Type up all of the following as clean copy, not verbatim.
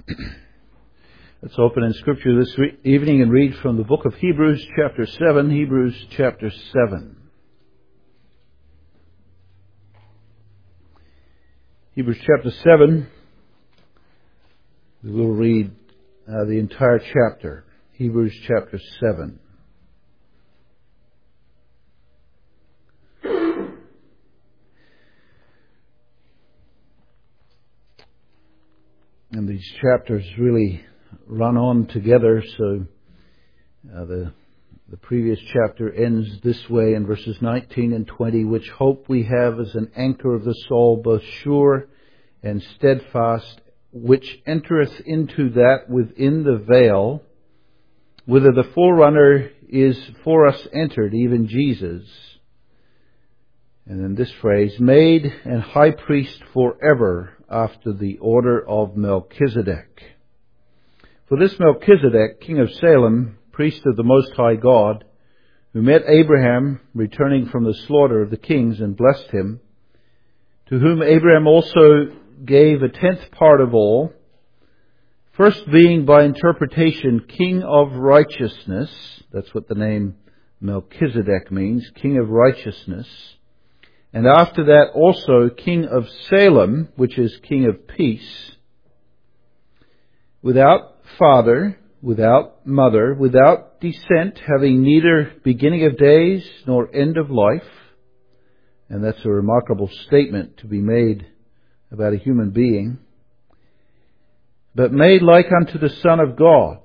Let's open in Scripture this evening and read from the book of Hebrews chapter 7. Hebrews chapter 7. Hebrews chapter 7. We will read the entire chapter. Hebrews chapter 7. And these chapters really run on together, so the previous chapter ends this way in verses 19 and 20, which hope we have as an anchor of the soul, both sure and steadfast, which entereth into that within the veil, whither the forerunner is for us entered, even Jesus. And then this phrase, made an high priest forever after the order of Melchizedek. For this Melchizedek, king of Salem, priest of the Most High God, who met Abraham returning from the slaughter of the kings and blessed him, to whom Abraham also gave a 10th part of all, first being by interpretation king of righteousness, that's what the name Melchizedek means, king of righteousness, and after that also king of Salem, which is king of peace, without father, without mother, without descent, having neither beginning of days nor end of life. And that's a remarkable statement to be made about a human being. But made like unto the Son of God.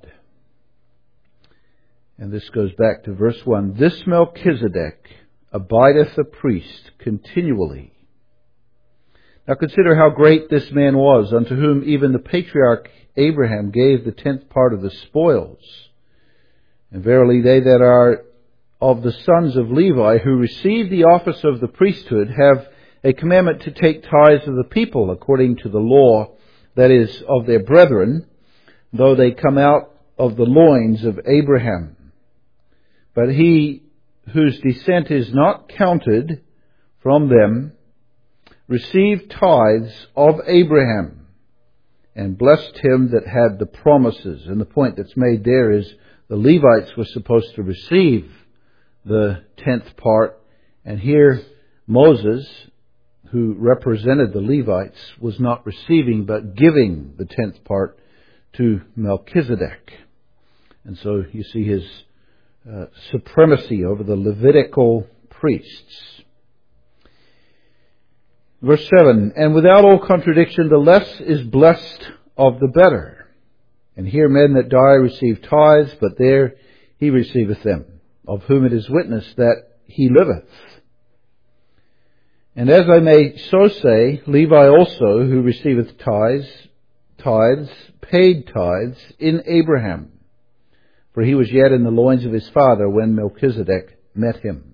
And this goes back to verse 1. This Melchizedek abideth a priest continually. Now consider how great this man was, unto whom even the patriarch Abraham gave the 10th part of the spoils. And verily they that are of the sons of Levi, who receive the office of the priesthood, have a commandment to take tithes of the people according to the law, that is, of their brethren, though they come out of the loins of Abraham. But he whose descent is not counted from them received tithes of Abraham, and blessed him that had the promises. And the point that's made there is the Levites were supposed to receive the 10th part, and here Moses, who represented the Levites, was not receiving but giving the 10th part to Melchizedek. And so you see his supremacy over the Levitical priests. Verse 7, and without all contradiction, the less is blessed of the better. And here men that die receive tithes, but there he receiveth them, of whom it is witnessed that he liveth. And as I may so say, Levi also, who receiveth tithes, paid tithes in Abraham, for he was yet in the loins of his father when Melchizedek met him.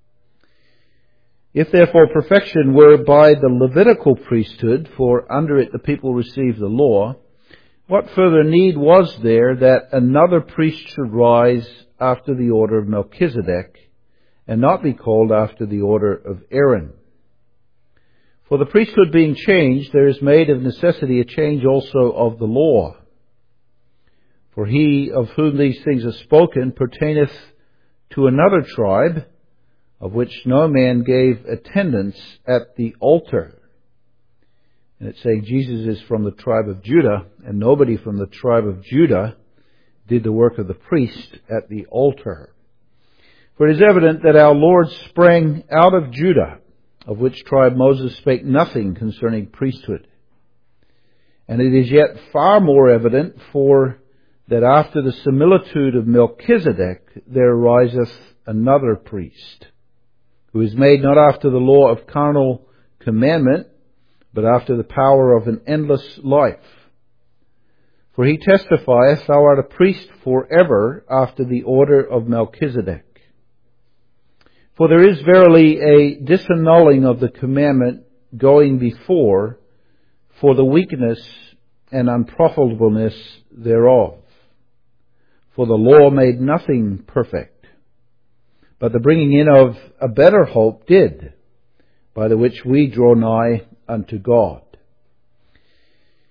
If therefore perfection were by the Levitical priesthood, for under it the people received the law, what further need was there that another priest should rise after the order of Melchizedek, and not be called after the order of Aaron? For the priesthood being changed, there is made of necessity a change also of the law. For he of whom these things are spoken pertaineth to another tribe, of which no man gave attendance at the altar. And it's saying Jesus is from the tribe of Judah, and nobody from the tribe of Judah did the work of the priest at the altar. For it is evident that our Lord sprang out of Judah, of which tribe Moses spake nothing concerning priesthood. And it is yet far more evident for that after the similitude of Melchizedek there ariseth another priest, who is made not after the law of carnal commandment, but after the power of an endless life. For he testifieth, thou art a priest forever after the order of Melchizedek. For there is verily a disannulling of the commandment going before, for the weakness and unprofitableness thereof. For the law made nothing perfect, but the bringing in of a better hope did, by the which we draw nigh unto God.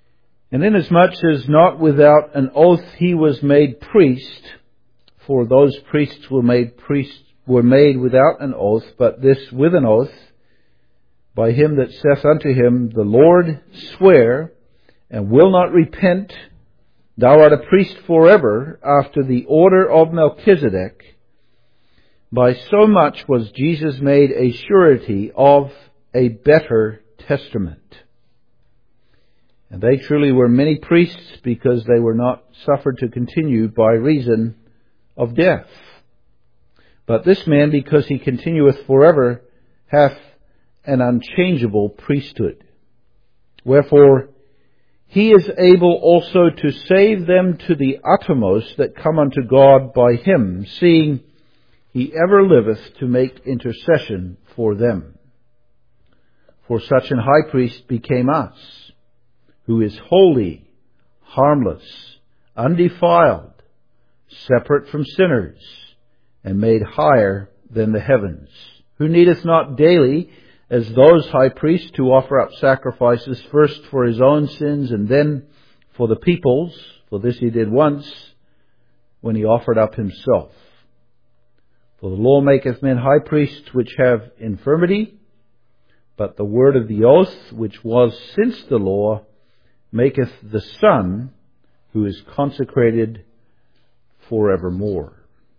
And inasmuch as not without an oath he was made priest, for those priests were made without an oath, but this with an oath, by him that saith unto him, The Lord swear, and will not repent, Thou art a priest forever, after the order of Melchizedek. By so much was Jesus made a surety of a better testament. And they truly were many priests, because they were not suffered to continue by reason of death. But this man, because he continueth forever, hath an unchangeable priesthood. Wherefore he is able also to save them to the uttermost that come unto God by him, seeing he ever liveth to make intercession for them. For such an high priest became us, who is holy, harmless, undefiled, separate from sinners, and made higher than the heavens, who needeth not daily, as those high priests, to offer up sacrifices, first for his own sins and then for the people's. For this he did once, when he offered up himself. For the law maketh men high priests which have infirmity, but the word of the oath, which was since the law, maketh the Son, who is consecrated forevermore.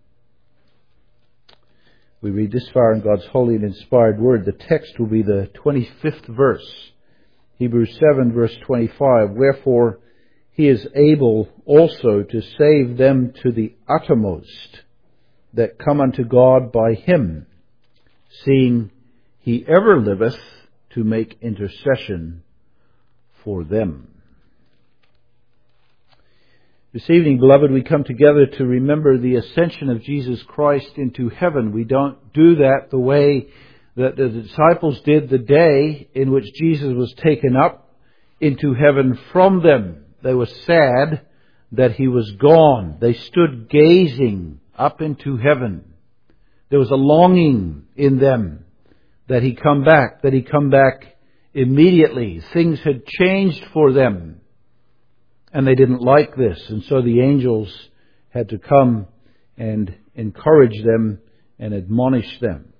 We read this far in God's holy and inspired word. The text will be the 25th verse. Hebrews 7 verse 25. Wherefore he is able also to save them to the uttermost that come unto God by him, seeing he ever liveth to make intercession for them. This evening, beloved, we come together to remember the ascension of Jesus Christ into heaven. We don't do that the way that the disciples did the day in which Jesus was taken up into heaven from them. They were sad that he was gone. They stood gazing up into heaven. There was a longing in them that he come back immediately. Things had changed for them. And they didn't like this, and so the angels had to come and encourage them and admonish them.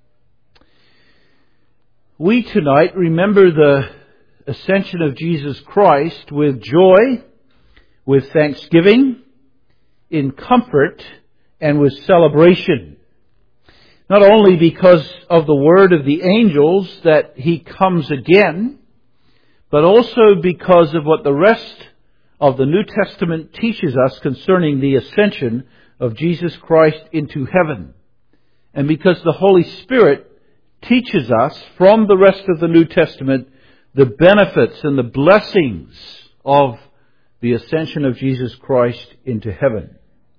We tonight remember the ascension of Jesus Christ with joy, with thanksgiving, in comfort, and with celebration. Not only because of the word of the angels that he comes again, but also because of what the rest of the New Testament teaches us concerning the ascension of Jesus Christ into heaven. And because the Holy Spirit teaches us from the rest of the New Testament the benefits and the blessings of the ascension of Jesus Christ into heaven.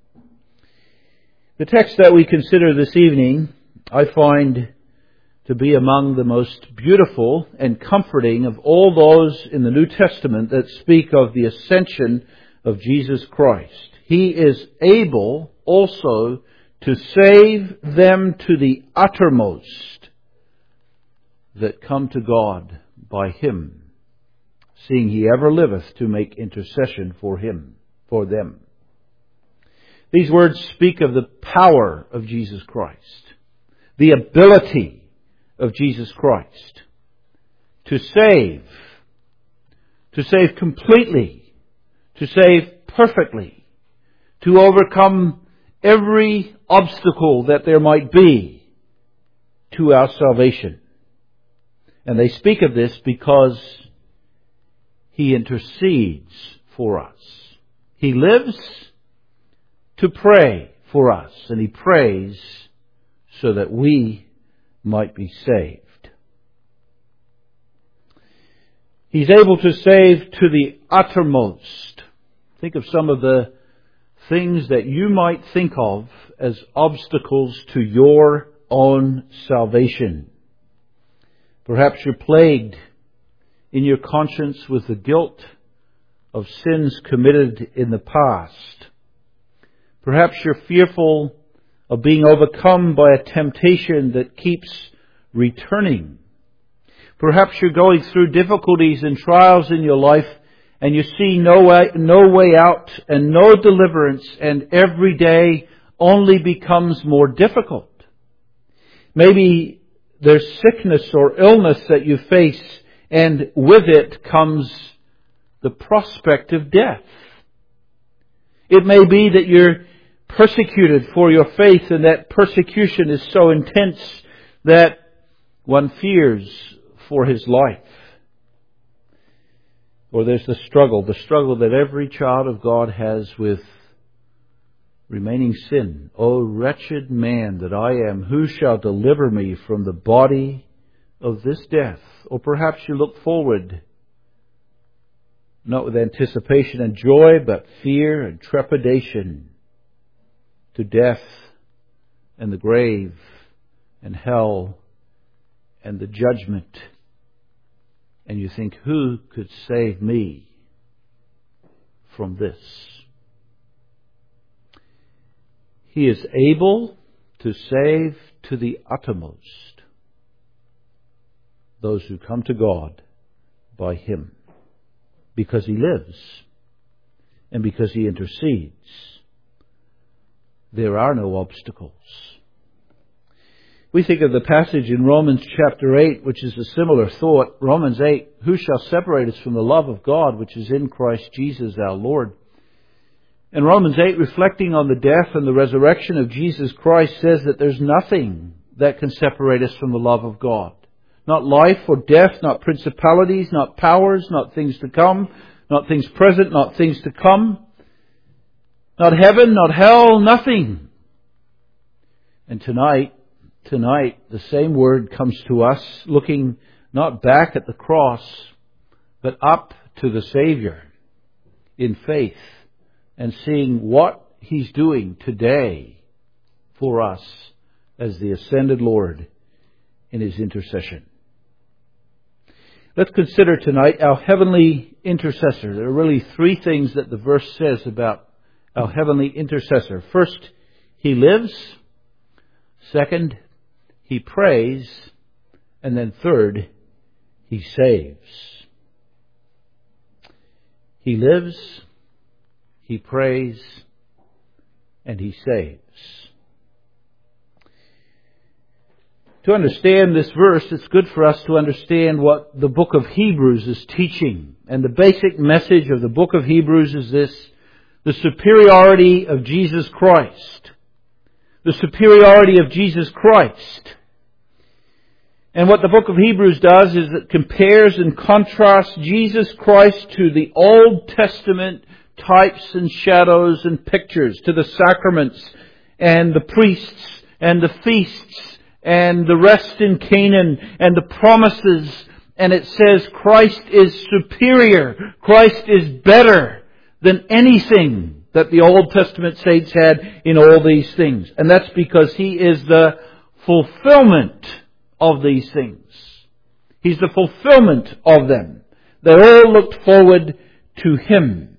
The text that we consider this evening, I find to be among the most beautiful and comforting of all those in the New Testament that speak of the ascension of Jesus Christ. He is able also to save them to the uttermost that come to God by him, seeing he ever liveth to make intercession for them. These words speak of the power of Jesus Christ, the ability of Jesus Christ to save completely, to save perfectly, to overcome every obstacle that there might be to our salvation. And they speak of this because he intercedes for us. He lives to pray for us, and he prays so that we might be saved. He's able to save to the uttermost. Think of some of the things that you might think of as obstacles to your own salvation. Perhaps you're plagued in your conscience with the guilt of sins committed in the past. Perhaps you're fearful of being overcome by a temptation that keeps returning. Perhaps you're going through difficulties and trials in your life and you see no way out and no deliverance, and every day only becomes more difficult. Maybe there's sickness or illness that you face, and with it comes the prospect of death. It may be that you're persecuted for your faith, and that persecution is so intense that one fears for his life. Or there's the struggle that every child of God has with remaining sin. O wretched man that I am, who shall deliver me from the body of this death? Or perhaps you look forward, not with anticipation and joy, but fear and trepidation, to death and the grave and hell and the judgment. And you think, who could save me from this? He is able to save to the uttermost those who come to God by Him, because He lives and because He intercedes. There are no obstacles. We think of the passage in Romans chapter 8, which is a similar thought. Romans 8, who shall separate us from the love of God, which is in Christ Jesus our Lord? And Romans 8, reflecting on the death and the resurrection of Jesus Christ, says that there's nothing that can separate us from the love of God. Not life or death, not principalities, not powers, not things to come, not things present, not things to come, not heaven, not hell, nothing. And tonight, the same word comes to us, looking not back at the cross, but up to the Savior in faith, and seeing what He's doing today for us as the ascended Lord in His intercession. Let's consider tonight our heavenly intercessor. There are really three things that the verse says about our heavenly intercessor. First, He lives. Second, He prays. And then third, He saves. He lives, He prays, and He saves. To understand this verse, it's good for us to understand what the book of Hebrews is teaching. And the basic message of the book of Hebrews is this: the superiority of Jesus Christ. The superiority of Jesus Christ. And what the book of Hebrews does is it compares and contrasts Jesus Christ to the Old Testament types and shadows and pictures, to the sacraments and the priests and the feasts and the rest in Canaan and the promises. And it says Christ is superior. Christ is better than anything that the Old Testament saints had in all these things. And that's because He is the fulfillment of these things. He's the fulfillment of them. They all looked forward to Him.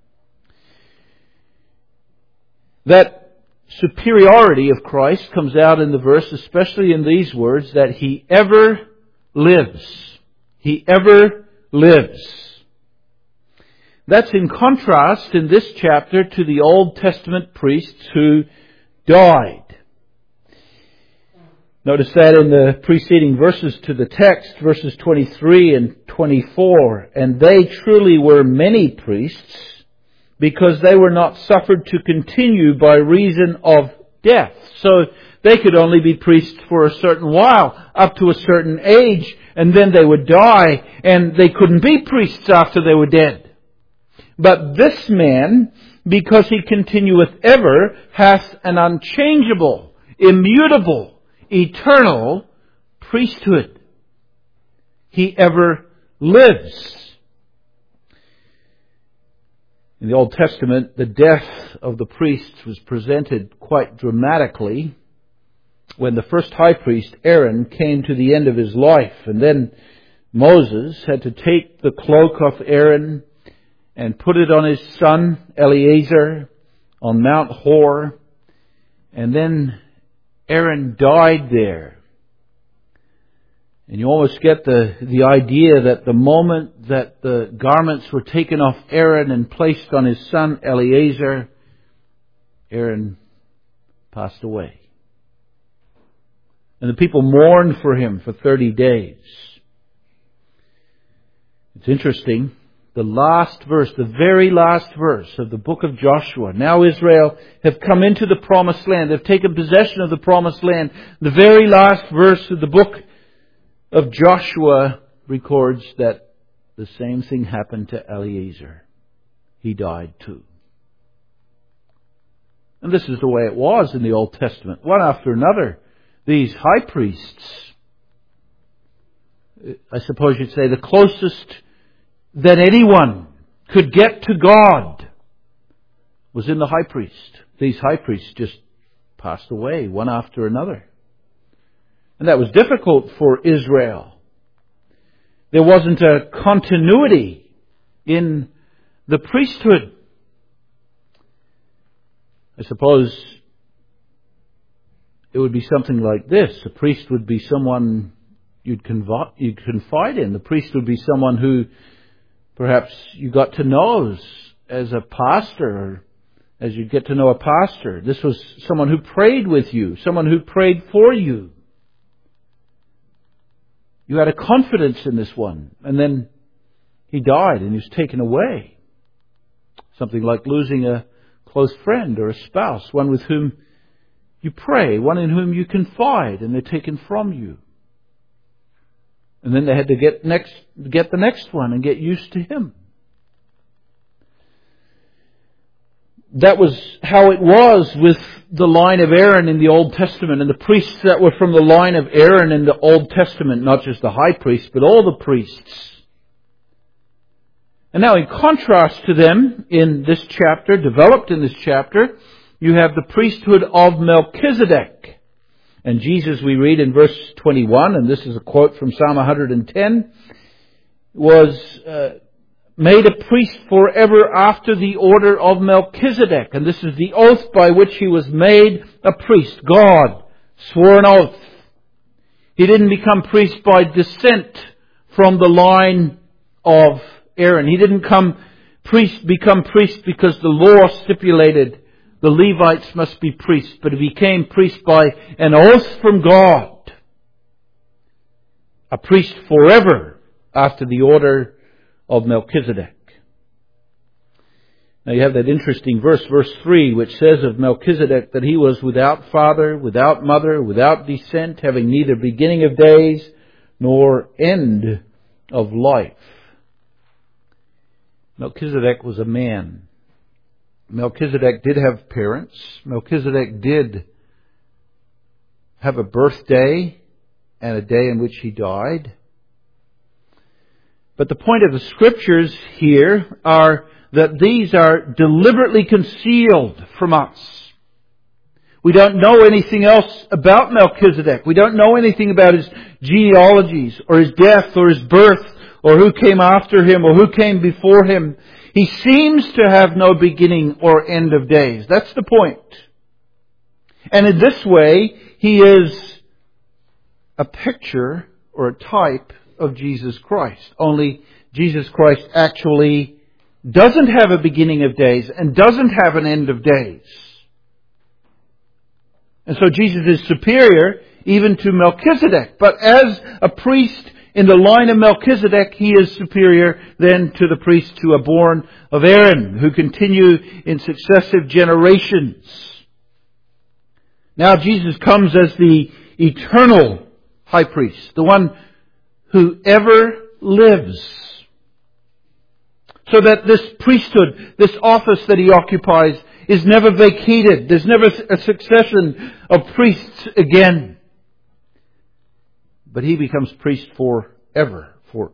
That superiority of Christ comes out in the verse, especially in these words, that He ever lives. He ever lives. That's in contrast in this chapter to the Old Testament priests who died. Notice that in the preceding verses to the text, verses 23 and 24. And they truly were many priests, because they were not suffered to continue by reason of death. So they could only be priests for a certain while, up to a certain age, and then they would die, and they couldn't be priests after they were dead. But this man, because He continueth ever, hath an unchangeable, immutable, eternal priesthood. He ever lives. In the Old Testament, the death of the priests was presented quite dramatically when the first high priest, Aaron, came to the end of his life. And then Moses had to take the cloak of Aaron and put it on his son, Eleazar, on Mount Hor. And then Aaron died there. And you almost get the idea that the moment that the garments were taken off Aaron and placed on his son Eleazar, Aaron passed away. And the people mourned for him for 30 days. It's interesting. The last verse, the very last verse of the book of Joshua. Now Israel have come into the promised land. They've taken possession of the promised land. The very last verse of the book of Joshua records that the same thing happened to Eleazar. He died too. And this is the way it was in the Old Testament. One after another, these high priests, I suppose you'd say the closest that anyone could get to God was in the high priest. These high priests just passed away one after another. And that was difficult for Israel. There wasn't a continuity in the priesthood. I suppose it would be something like this. A priest would be someone you'd confide in. The priest would be someone who perhaps you got to know as a pastor, or as you'd get to know a pastor. This was someone who prayed with you, someone who prayed for you. You had a confidence in this one, and then he died and he was taken away. Something like losing a close friend or a spouse, one with whom you pray, one in whom you confide, and they're taken from you. And then they had to get the next one and get used to him. That was how it was with the line of Aaron in the Old Testament, and the priests that were from the line of Aaron in the Old Testament, not just the high priest, but all the priests. And now in contrast to them in this chapter, developed in this chapter, you have the priesthood of Melchizedek. And Jesus, we read in verse 21, and this is a quote from Psalm 110, was made a priest forever after the order of Melchizedek. And this is the oath by which he was made a priest. God swore an oath. He didn't become priest by descent from the line of Aaron. He didn't become priest because the law stipulated the Levites must be priests, but he became priest by an oath from God. A priest forever after the order of Melchizedek. Now you have that interesting verse 3, which says of Melchizedek that he was without father, without mother, without descent, having neither beginning of days nor end of life. Melchizedek was a man. Melchizedek did have parents. Melchizedek did have a birthday and a day in which he died. But the point of the Scriptures here are that these are deliberately concealed from us. We don't know anything else about Melchizedek. We don't know anything about his genealogies or his death or his birth or who came after him or who came before him. He seems to have no beginning or end of days. That's the point. And in this way, he is a picture or a type of Jesus Christ. Only Jesus Christ actually doesn't have a beginning of days and doesn't have an end of days. And so Jesus is superior even to Melchizedek. But as a priest in the line of Melchizedek, he is superior then to the priests who are born of Aaron, who continue in successive generations. Now Jesus comes as the eternal high priest, the one who ever lives. So that this priesthood, this office that he occupies, is never vacated. There's never a succession of priests again. But he becomes priest forever.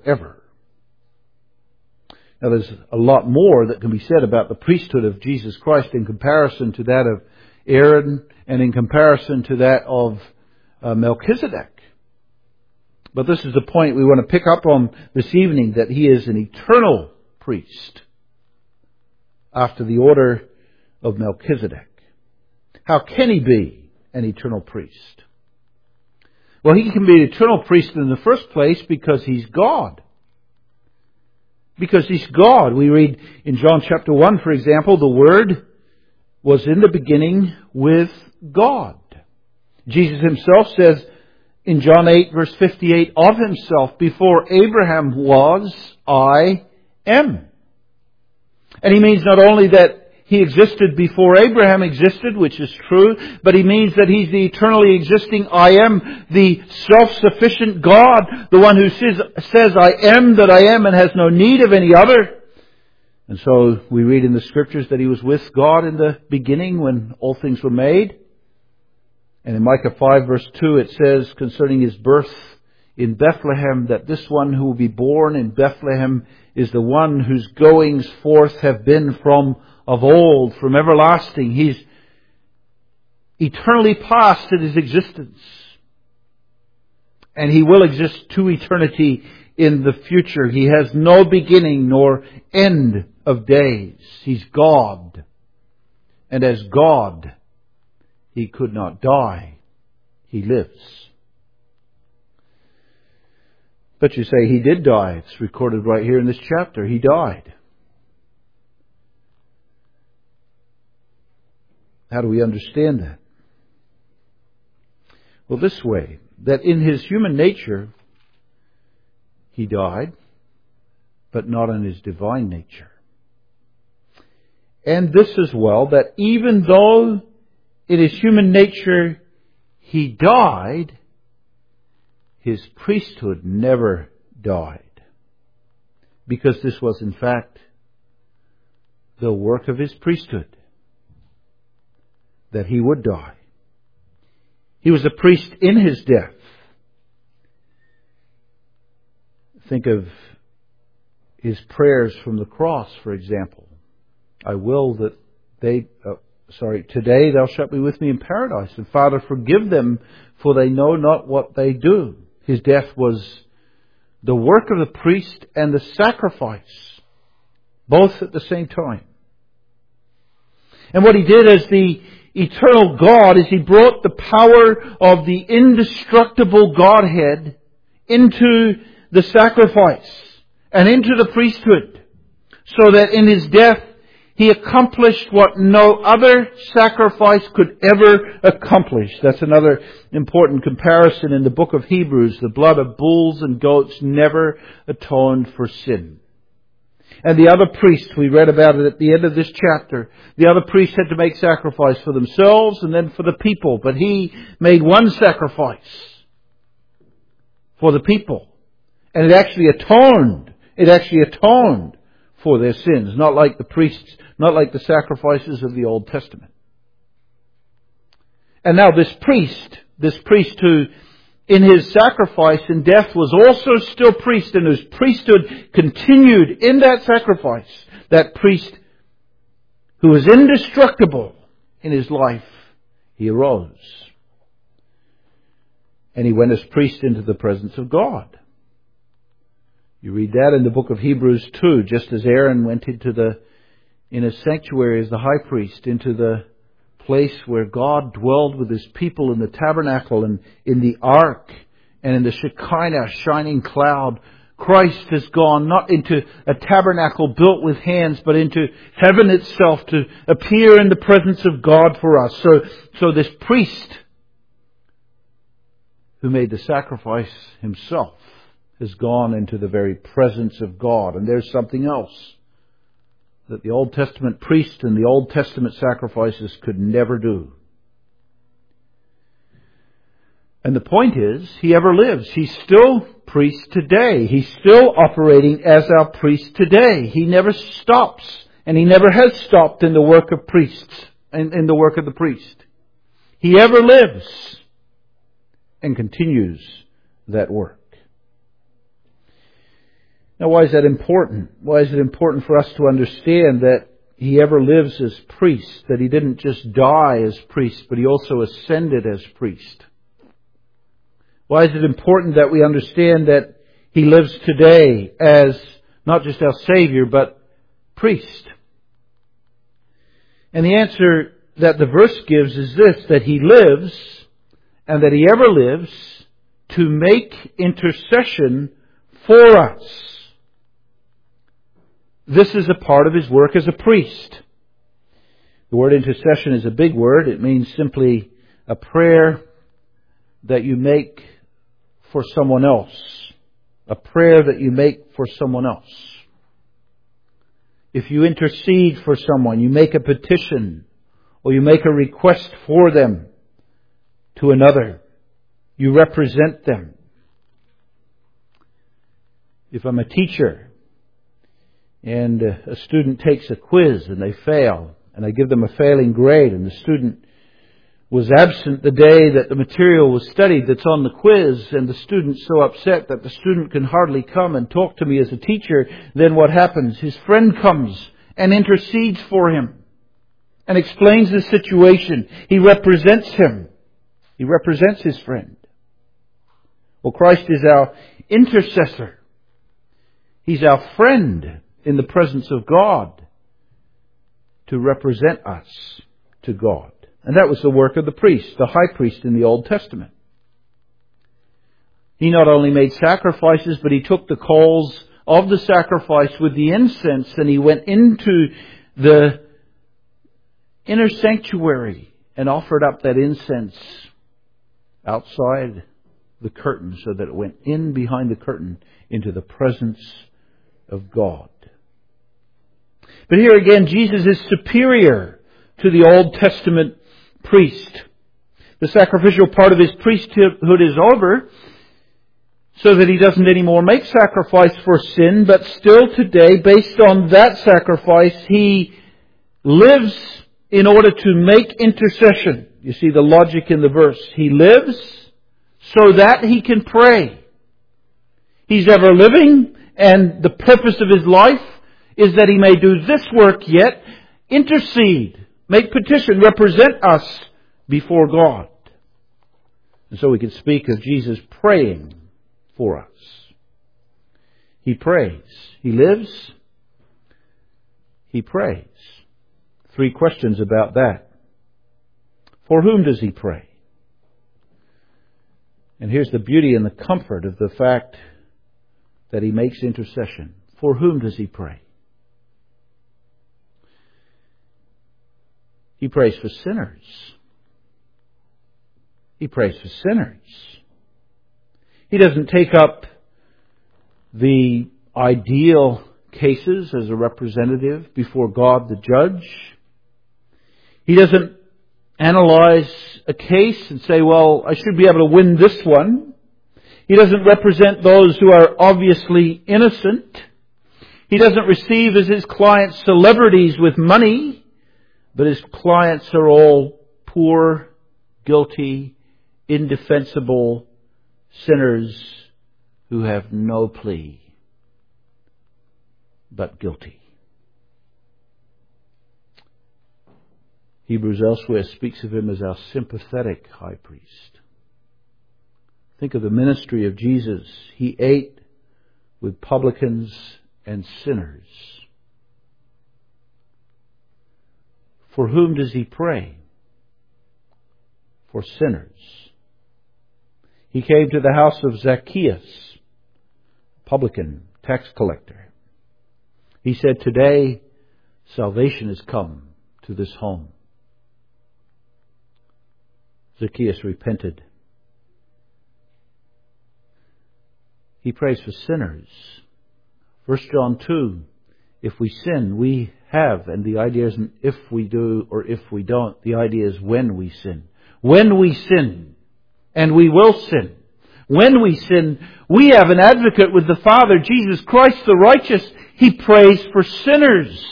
Now there's a lot more that can be said about the priesthood of Jesus Christ in comparison to that of Aaron and in comparison to that of Melchizedek. But this is the point we want to pick up on this evening, that he is an eternal priest after the order of Melchizedek. How can he be an eternal priest? Well, He can be an eternal priest in the first place because He's God. Because He's God. We read in John chapter 1, for example, the Word was in the beginning with God. Jesus Himself says in John 8 verse 58 of Himself, before Abraham was, I am. And He means not only that He existed before Abraham existed, which is true, but He means that He's the eternally existing I am, the self-sufficient God, the one who says I am that I am and has no need of any other. And so we read in the Scriptures that He was with God in the beginning when all things were made. And in Micah 5 verse 2 it says concerning His birth in Bethlehem that this one who will be born in Bethlehem is the one whose goings forth have been from of old, from everlasting. He's eternally past in His existence. And He will exist to eternity in the future. He has no beginning nor end of days. He's God. And as God, He could not die. He lives. But you say He did die. It's recorded right here in this chapter. He died. How do we understand that? Well, this way, that in His human nature, He died, but not in His divine nature. And this as well, that even though in His human nature He died, His priesthood never died. Because this was in fact the work of His priesthood, that He would die. He was a priest in His death. Think of His prayers from the cross, for example. I will that today thou shalt be with me in paradise. And Father, forgive them, for they know not what they do. His death was the work of the priest and the sacrifice, both at the same time. And what He did as the eternal God is He brought the power of the indestructible Godhead into the sacrifice and into the priesthood, so that in His death He accomplished what no other sacrifice could ever accomplish. That's another important comparison in the book of Hebrews. The blood of bulls and goats never atoned for sin. And the other priests, we read about it at the end of this chapter, the other priests had to make sacrifice for themselves and then for the people. But He made one sacrifice for the people. And it actually atoned. It actually atoned for their sins. Not like the priests, not like the sacrifices of the Old Testament. And now this priest who in His sacrifice and death was also still priest, and whose priesthood continued in that sacrifice, that priest who was indestructible in His life, He arose. And He went as priest into the presence of God. You read that in the book of Hebrews 2, just as Aaron went in a sanctuary as the high priest, into the place where God dwelled with His people in the tabernacle and in the ark and in the Shekinah shining cloud. Christ has gone not into a tabernacle built with hands, but into heaven itself to appear in the presence of God for us. So this priest who made the sacrifice Himself has gone into the very presence of God. And there's something else that the Old Testament priest and the Old Testament sacrifices could never do. And the point is, He ever lives. He's still priest today. He's still operating as our priest today. He never stops, and He never has stopped in the work of priests, in the work of the priest. He ever lives and continues that work. Now, why is that important? Why is it important for us to understand that He ever lives as priest, that He didn't just die as priest, but He also ascended as priest? Why is it important that we understand that He lives today as not just our Savior, but priest? And the answer that the verse gives is this, that He lives, and that He ever lives, to make intercession for us. This is a part of His work as a priest. The word intercession is a big word. It means simply a prayer that you make for someone else. A prayer that you make for someone else. If you intercede for someone, you make a petition, or you make a request for them to another. You represent them. If I'm a teacher and a student takes a quiz and they fail, and I give them a failing grade, and the student was absent the day that the material was studied that's on the quiz, and the student's so upset that the student can hardly come and talk to me as a teacher, then what happens? His friend comes and intercedes for him and explains the situation. He represents him. He represents his friend. Well, Christ is our intercessor. He's our friend in the presence of God to represent us to God. And that was the work of the priest, the high priest in the Old Testament. He not only made sacrifices, but he took the coals of the sacrifice with the incense and he went into the inner sanctuary and offered up that incense outside the curtain so that it went in behind the curtain into the presence of God. But here again, Jesus is superior to the Old Testament priest. The sacrificial part of his priesthood is over, so that he doesn't anymore make sacrifice for sin, but still today, based on that sacrifice, he lives in order to make intercession. You see the logic in the verse. He lives so that he can pray. He's ever living, and the purpose of his life is that he may do this work yet, intercede, make petition, represent us before God. And so we can speak of Jesus praying for us. He prays. He lives. He prays. 3 questions about that. For whom does he pray? And here's the beauty and the comfort of the fact that he makes intercession. For whom does he pray? He prays for sinners. He prays for sinners. He doesn't take up the ideal cases as a representative before God the judge. He doesn't analyze a case and say, well, I should be able to win this one. He doesn't represent those who are obviously innocent. He doesn't receive as his clients celebrities with money. But his clients are all poor, guilty, indefensible sinners who have no plea, but guilty. Hebrews elsewhere speaks of him as our sympathetic high priest. Think of the ministry of Jesus. He ate with publicans and sinners. For whom does he pray? For sinners. He came to the house of Zacchaeus, publican, tax collector. He said, today salvation has come to this home. Zacchaeus repented. He prays for sinners. 1 John 2, if we sin, we have, and the idea isn't if we do or if we don't, the idea is when we sin. When we sin, and we will sin. When we sin, we have an advocate with the Father, Jesus Christ the righteous. He prays for sinners.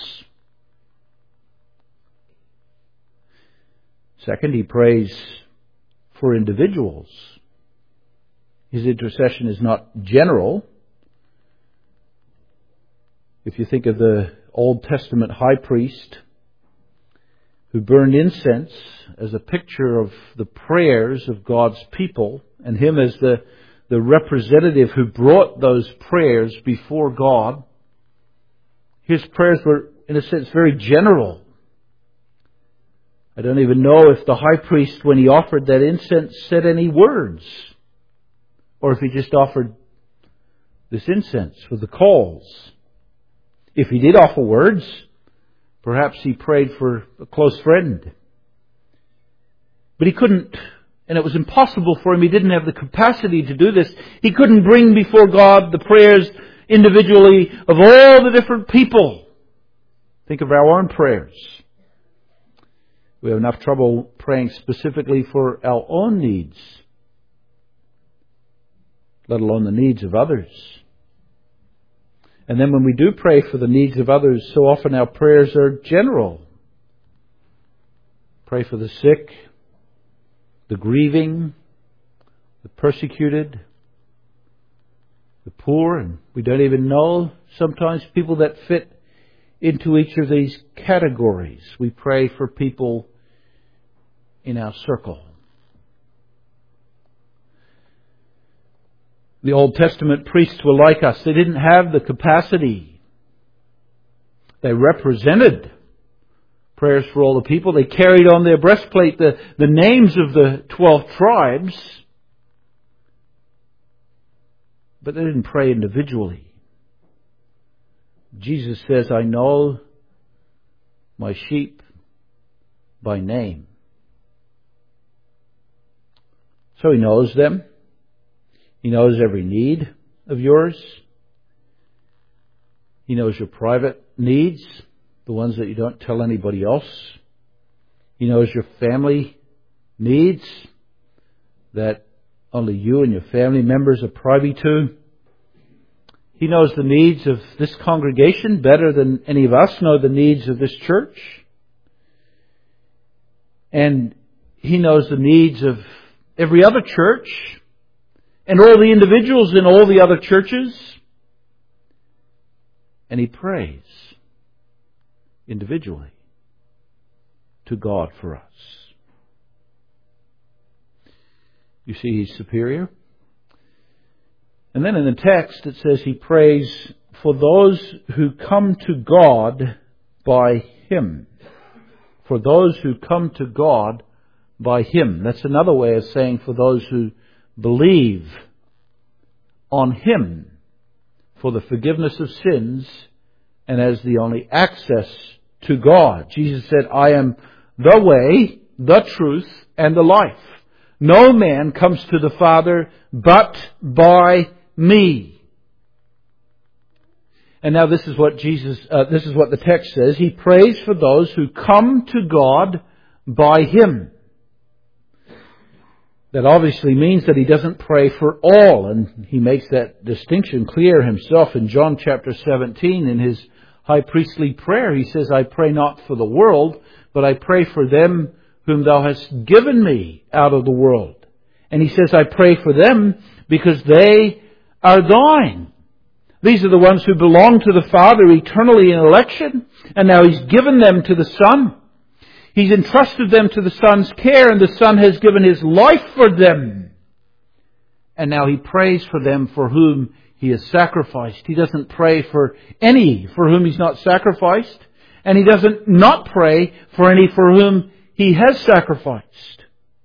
Second, he prays for individuals. His intercession is not general. If you think of the Old Testament high priest who burned incense as a picture of the prayers of God's people, and him as the representative who brought those prayers before God, his prayers were, in a sense, very general. I don't even know if the high priest, when he offered that incense, said any words. or if he just offered this incense with the coals. If he did offer words, perhaps he prayed for a close friend. But he couldn't, and it was impossible for him. He didn't have the capacity to do this. He couldn't bring before God the prayers individually of all the different people. Think of our own prayers. We have enough trouble praying specifically for our own needs, let alone the needs of others. And then when we do pray for the needs of others, so often our prayers are general. Pray for the sick, the grieving, the persecuted, the poor, and we don't even know sometimes people that fit into each of these categories. We pray for people in our circle. The Old Testament priests were like us. They didn't have the capacity. They represented prayers for all the people. They carried on their breastplate the names of the 12 tribes. But they didn't pray individually. Jesus says, I know my sheep by name. So He knows them. He knows every need of yours. He knows your private needs, the ones that you don't tell anybody else. He knows your family needs that only you and your family members are privy to. He knows the needs of this congregation better than any of us know the needs of this church. And He knows the needs of every other church and all the individuals in all the other churches. And He prays individually to God for us. You see, He's superior. And then in the text it says He prays for those who come to God by Him. For those who come to God by Him. That's another way of saying for those who believe on Him for the forgiveness of sins and as the only access to God. Jesus said, I am the way, the truth, and the life. No man comes to the Father but by me. And now this is what the text says. He prays for those who come to God by Him. That obviously means that He doesn't pray for all, and He makes that distinction clear Himself in John chapter 17 in His high priestly prayer. He says, I pray not for the world, but I pray for them whom Thou hast given me out of the world. And He says, I pray for them because they are Thine. These are the ones who belong to the Father eternally in election, and now He's given them to the Son. He's entrusted them to the Son's care, and the Son has given His life for them. And now He prays for them for whom He has sacrificed. He doesn't pray for any for whom He's not sacrificed. And He doesn't not pray for any for whom He has sacrificed.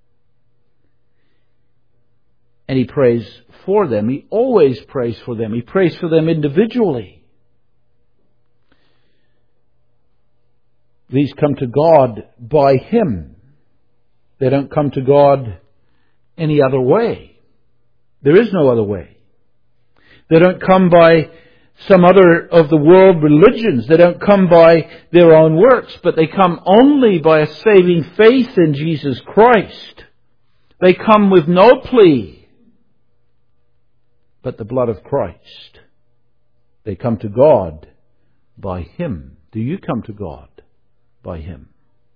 And He prays for them. He always prays for them. He prays for them individually. These come to God by Him. They don't come to God any other way. There is no other way. They don't come by some other of the world religions. They don't come by their own works, but they come only by a saving faith in Jesus Christ. They come with no plea but the blood of Christ. They come to God by Him. Do you come to God by Him?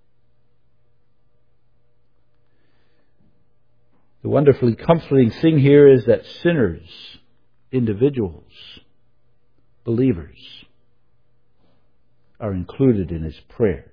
The wonderfully comforting thing here is that sinners, individuals, believers, are included in His prayers.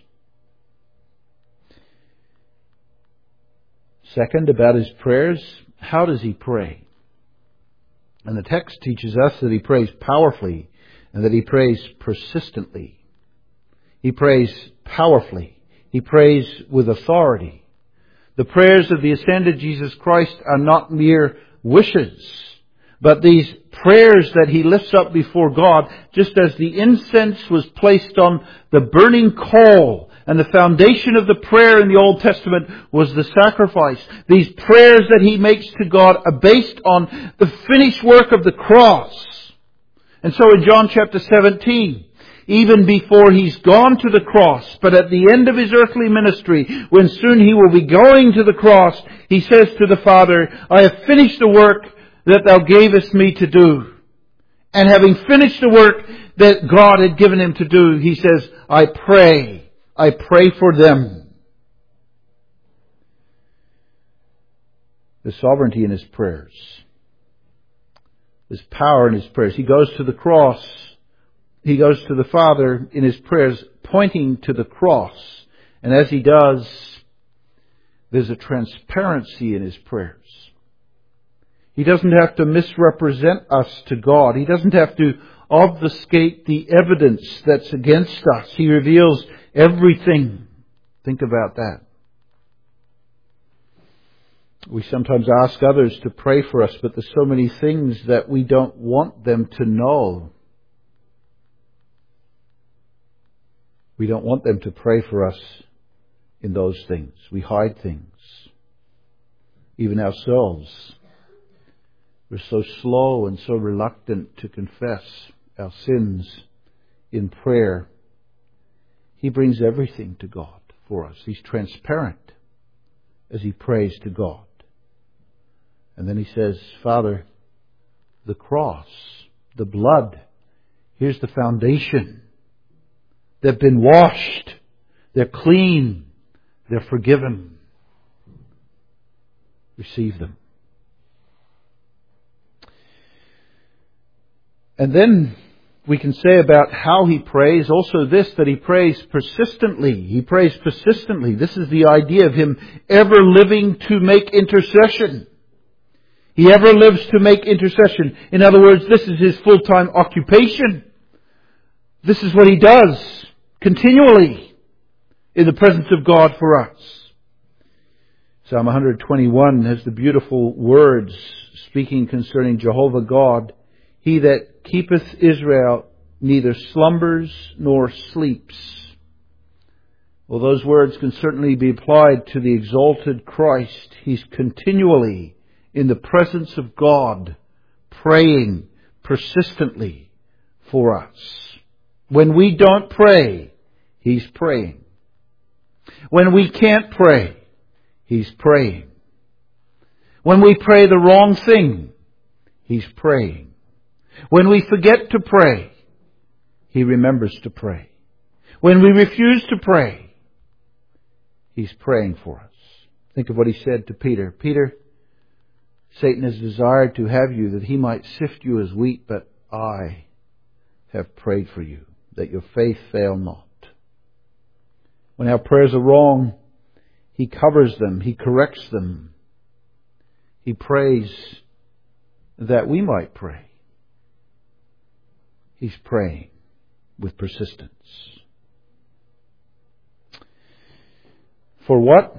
Second, about His prayers, how does He pray? And the text teaches us that He prays powerfully and that He prays persistently. He prays powerfully. He prays with authority. The prayers of the ascended Jesus Christ are not mere wishes, but these prayers that he lifts up before God, just as the incense was placed on the burning coal, and the foundation of the prayer in the Old Testament was the sacrifice. These prayers that he makes to God are based on the finished work of the cross. And so in John chapter 17, even before he's gone to the cross, but at the end of his earthly ministry, when soon he will be going to the cross, he says to the Father, I have finished the work that thou gavest me to do. And having finished the work that God had given him to do, he says, I pray for them. There's sovereignty in his prayers. There's power in his prayers. He goes to the cross. He goes to the Father in his prayers, pointing to the cross. And as he does, there's a transparency in his prayers. He doesn't have to misrepresent us to God. He doesn't have to obfuscate the evidence that's against us. He reveals everything. Think about that. We sometimes ask others to pray for us, but there's so many things that we don't want them to know. We don't want them to pray for us in those things. We hide things. Even ourselves. We're so slow and so reluctant to confess our sins in prayer. He brings everything to God for us. He's transparent as he prays to God. And then he says, Father, the cross, the blood, here's the foundation. They've been washed. They're clean. They're forgiven. Receive them. And then we can say about how he prays also this, that he prays persistently. He prays persistently. This is the idea of him ever living to make intercession. He ever lives to make intercession. In other words, this is his full-time occupation. This is what he does continually in the presence of God for us. Psalm 121 has the beautiful words speaking concerning Jehovah God. He that keepeth Israel neither slumbers nor sleeps. Well, those words can certainly be applied to the exalted Christ. He's continually in the presence of God, praying persistently for us. When we don't pray, He's praying. When we can't pray, He's praying. When we pray the wrong thing, He's praying. When we forget to pray, He remembers to pray. When we refuse to pray, He's praying for us. Think of what He said to Peter. Peter, Satan has desired to have you that he might sift you as wheat, but I have prayed for you, that your faith fail not. When our prayers are wrong, He covers them. He corrects them. He prays that we might pray. He's praying with persistence. For what?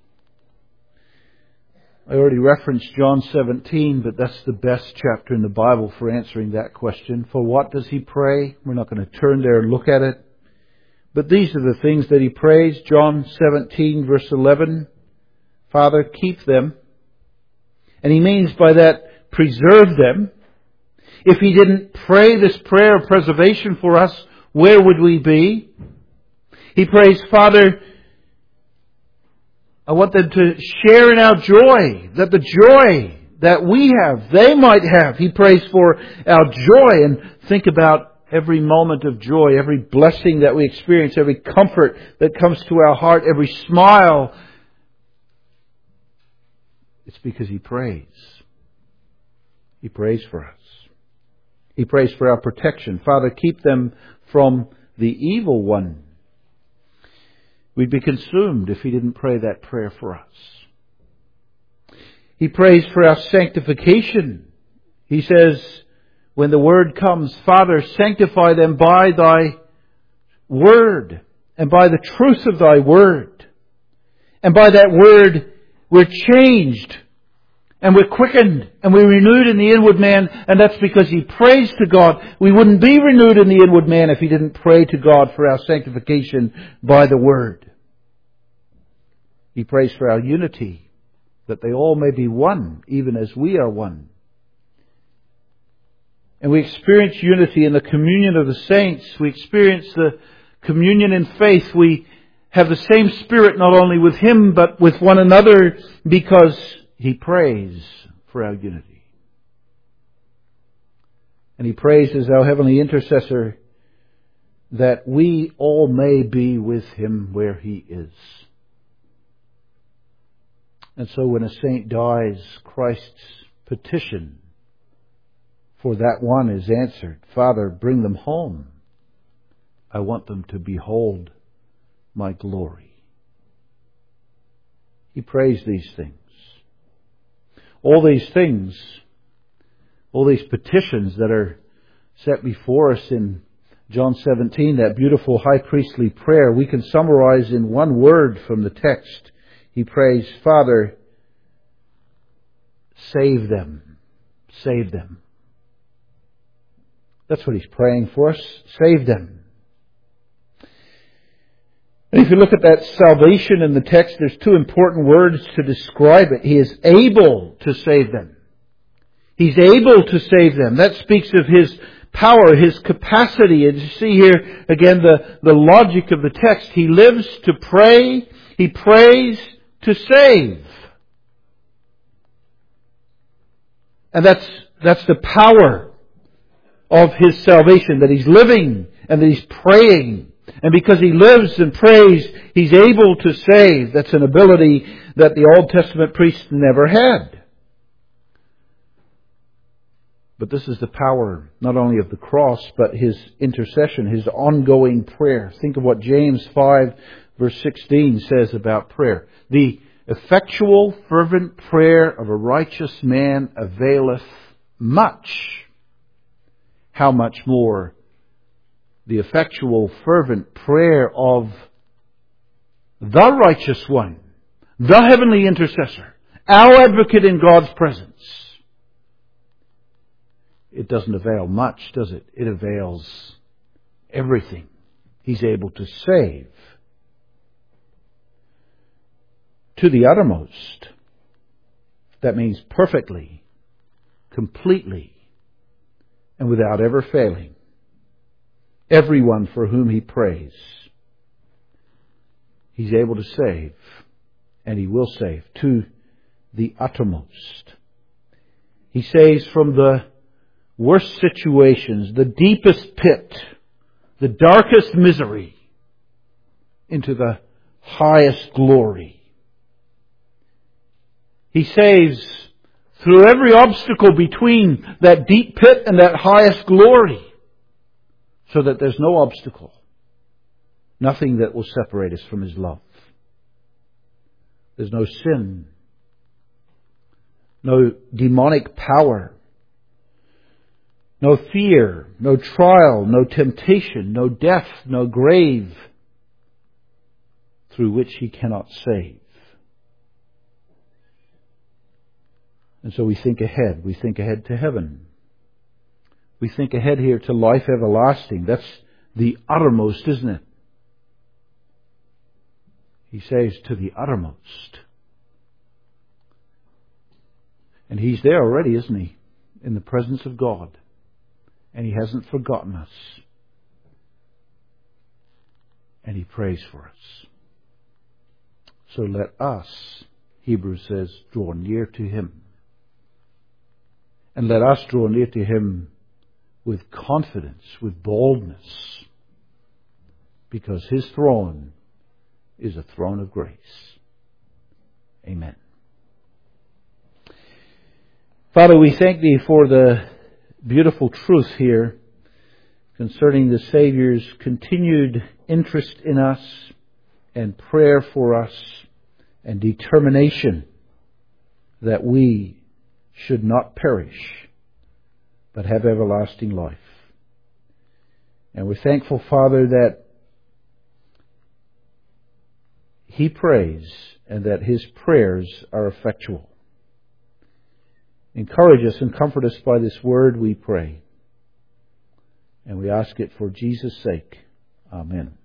I already referenced John 17, but that's the best chapter in the Bible for answering that question. For what does he pray? We're not going to turn there and look at it. But these are the things that he prays. John 17, verse 11. Father, keep them. And he means by that, preserve them. If he didn't pray this prayer of preservation for us, where would we be? He prays, Father, I want them to share in our joy, that the joy that we have, they might have. He prays for our joy. And think about every moment of joy, every blessing that we experience, every comfort that comes to our heart, every smile. It's because He prays. He prays for us. He prays for our protection. Father, keep them from the evil one. We'd be consumed if He didn't pray that prayer for us. He prays for our sanctification. He says, when the word comes, Father, sanctify them by Thy word and by the truth of Thy word. And by that word, we're changed. And we're quickened and we're renewed in the inward man, and that's because he prays to God. We wouldn't be renewed in the inward man if he didn't pray to God for our sanctification by the Word. He prays for our unity, that they all may be one, even as we are one. And we experience unity in the communion of the saints. We experience the communion in faith. We have the same Spirit not only with Him but with one another because He prays for our unity. And He prays as our heavenly intercessor that we all may be with Him where He is. And so when a saint dies, Christ's petition for that one is answered. Father, bring them home. I want them to behold my glory. He prays these things. All these things, all these petitions that are set before us in John 17, that beautiful high priestly prayer, we can summarize in one word from the text. He prays, Father, save them. Save them. That's what He's praying for us. Save them. And if you look at that salvation in the text, there's two important words to describe it. He is able to save them. He's able to save them. That speaks of His power, His capacity. And you see here again the logic of the text. He lives to pray. He prays to save. And that's the power of His salvation, that He's living and that He's praying. And because He lives and prays, He's able to save. That's an ability that the Old Testament priests never had. But this is the power not only of the cross, but His intercession, His ongoing prayer. Think of what James 5 verse 16 says about prayer. The effectual, fervent prayer of a righteous man availeth much. How much more the effectual, fervent prayer of the righteous one, the heavenly intercessor, our advocate in God's presence. It doesn't avail much, does it? It avails everything. He's able to save to the uttermost. That means perfectly, completely, and without ever failing. Everyone for whom He prays, He's able to save, and He will save to the uttermost. He saves from the worst situations, the deepest pit, the darkest misery, into the highest glory. He saves through every obstacle between that deep pit and that highest glory, so that there's no obstacle, nothing that will separate us from His love. There's no sin, no demonic power, no fear, no trial, no temptation, no death, no grave, through which He cannot save. And so we think ahead. We think ahead to heaven. We think ahead here to life everlasting. That's the uttermost, isn't it? He says to the uttermost. And He's there already, isn't He? In the presence of God. And He hasn't forgotten us. And He prays for us. So let us, Hebrews says, draw near to Him. And let us draw near to Him with confidence, with boldness, because His throne is a throne of grace. Amen. Father, we thank Thee for the beautiful truth here concerning the Savior's continued interest in us and prayer for us and determination that we should not perish but have everlasting life. And we're thankful, Father, that He prays and that His prayers are effectual. Encourage us and comfort us by this word, we pray. And we ask it for Jesus' sake. Amen.